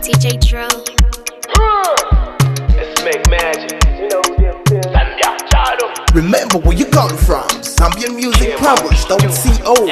DJ Dro. Let's make magic. You know this. Remember where you come from. Zambian music published on CO.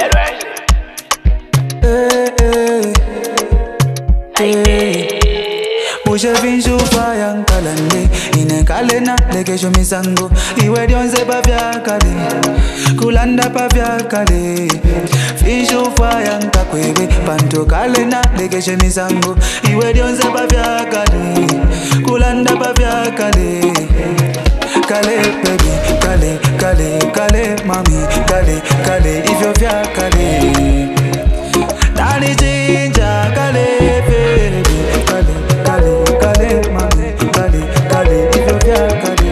Pushe vinshu fayang kalande ine kalena lekesho misango iwe dionze pa vyakale kulanda pa vyakale vinshu fayang kakwebe panto kalena lekesho misango iwe dionze pa vyakale kulanda pa vyakale kale baby kale kale kale mami kale kale ivyo vyakale nani jinja kale baby kale kale kale mami kale kale ivyo vyakale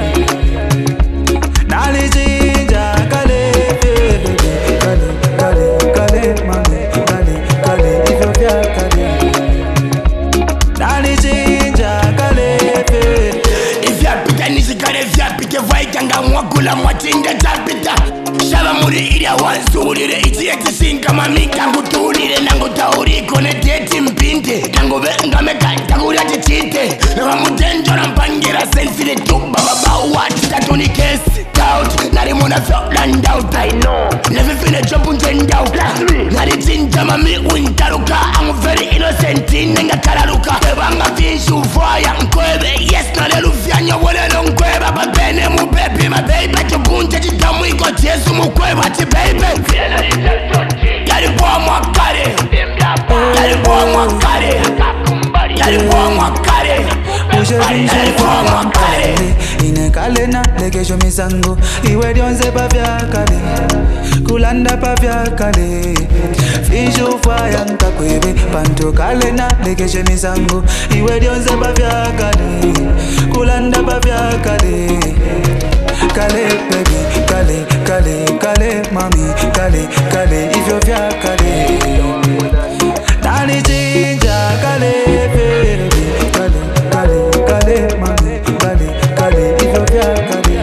nani jinja kale baby kale kale kale mami kale kale ivyo vyakale nani jinja kale baby ivyapita nizikale vyapite vaitanga mwakula mwachinja tapita shava muri ilya wansulile ichiyeti sinka mamika ngutulile nangutauriko neteti mpinte nangovengameka takulya chichite navamutenjola mpangira sensile tuba babauwati tatuni kesi out nalimuna fyoland out I know nevifine chopunjendout nalichinja mami wintaruka I'm very innocent nengakalaluka evanga vinshu faya nkweve yes nalelufyanyo wolelo nkweva babene mubebi mabeiba chipunje chitamwiko chesu mukweva chibeibe yalipoa mwakale yalipoa mwakale yalipoa mwakale pushe vinshu fayang kalande ine kalena lekesho misango iwe dionze pa vyakale kulanda pa vyakale vinshu fayang kakwebe panto kalena lekesho misango iwe dionze pa vyakale kulanda pa vyakale kale baby kale kale kale mami kale kale ivyo vyakale nani jinja kale baby kale kale kale mami kale kale ivyo vyakale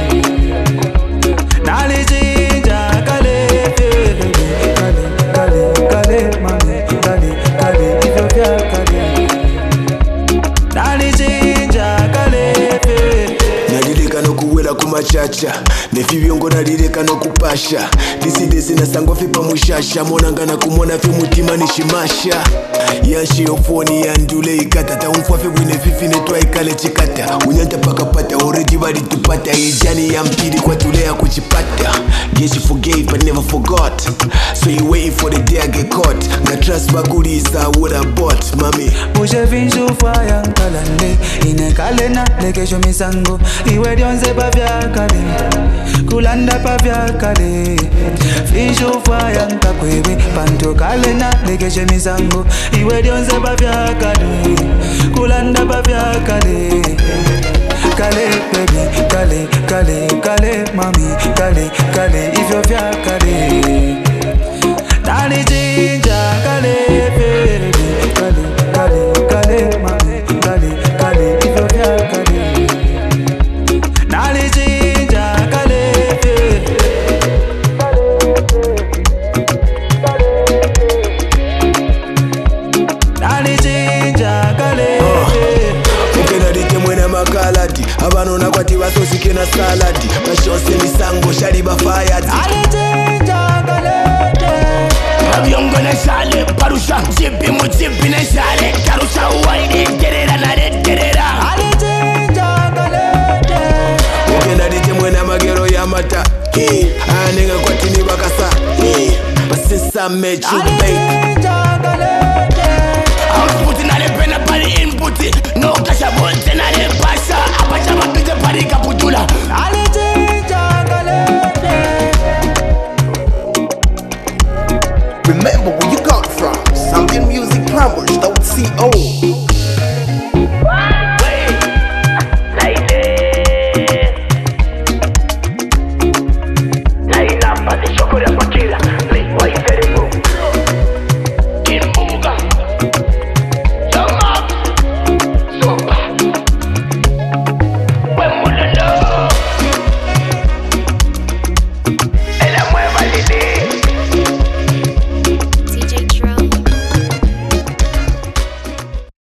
nani jinja kale baby kale kale kale mami kale kale ivyo vyakale nani jinja kale baby nalileka nokuwela kumachacha nefivyongo nalileka nokupasha disidesi nasango fipa mushasha monangana kumona fe mutima nishimasha yanshiyofoni yandule ikata umfwa fe bwine fifine twaikale chikata unyanta pakapata already valitupata ijani ya mpili kwa tulea kuchipata yeah she forgave but never forgot so you waiting for the day I get caught nga trust bagulisa what I bought mami pushe vinshu fayang kalande ine kalena lekesho misango iwe dionze pa vyakale kulanda pa vyakale vinshu fayang kakwebe panto kalena lekesho misango iwe dionze pa vyakale kulanda pa vyakale kale baby kale kale kale mami kale kale ivyo vyakale nani jinja kale baby kale kale kale mami kale kale ivyo vyakale nani jinja kale baby nani jinja kale ukenalite mwena makaladi abanona kwati basosike na saladi bashose misango shali bafayadi avyongo neshale parusha chipi muchipi neshale karusha uwaidengerera nareterera ukenalite mwena magero ya mata anenga kwati ni bakasa basisa mechu babe